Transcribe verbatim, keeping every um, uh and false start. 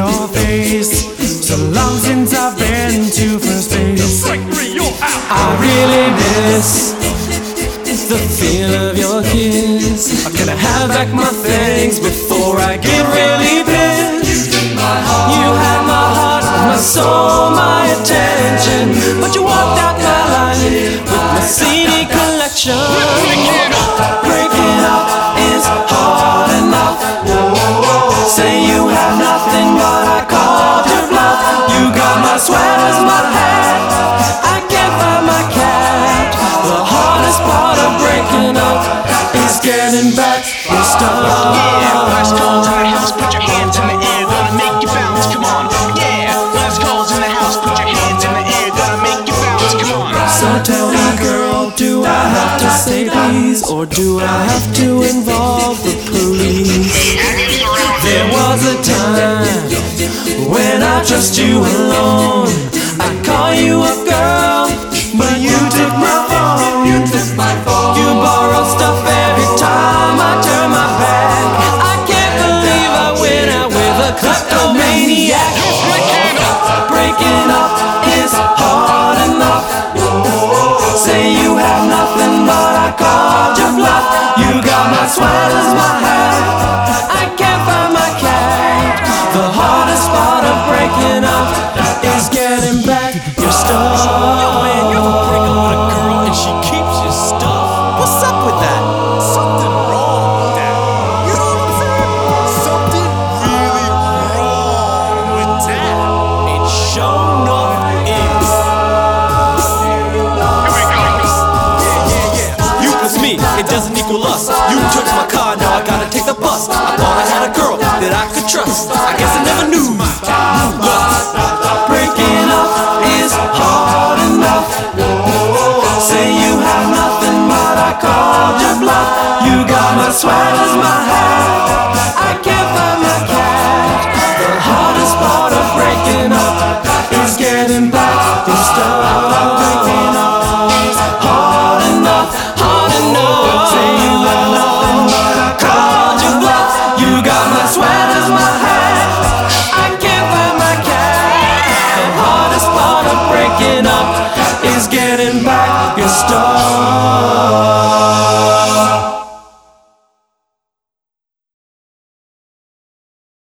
your face. So long since I've been to first base. I really miss the feel of your kiss. Can I have back my things before I get really pissed? You had my heart, my soul, my attention, but you walked out my line with my C D collection. Breaking up is hard enough. Say you have nothing, but I called your bluff. You got my sweaters, my hat, I can't find my cat. The hardest part of breaking up is getting back your stuff. Yeah, last calls in the house, put your hands in the air, gonna make you bounce, come on. Yeah, last calls in the house, put your hands in the air, gonna make you bounce, come on. So tell me, girl, do I have to say please, or do I have to involve the police? There was a time when I trust you alone. I'd call you a girl, but you took my phone. You took my phone. You borrow stuff every time I turn my back. I can't believe I went out with a kleptomaniac. Breaking up is hard enough. Say you have nothing, but I called your bluff. You got my sweaters, my hat, I can't find my cat. The hardest part of breaking up is getting back your stuff. Yo man, you ever break up with a girl and she keeps your stuff? What's up with that? Something wrong with that. You know what I'm saying? Something really wrong with that. It sure enough is. Here we go. Yeah, yeah, yeah. You plus me, it doesn't equal us. You took my car, now I gotta take the bus. I thought I had a girl that I could trust. I guess I never knew. Breaking up is hard enough. Say you have nothing, but I called your bluff. You got my sweaters, my hat, I can't find my cat. The hardest part of breaking up is getting back your stuff. Breaking up is hard enough, hard enough. Say you have nothing, but I called your bluff. You got my sweaters, my hat, I can't find my cat. The hardest part of breaking up is getting back your stuff.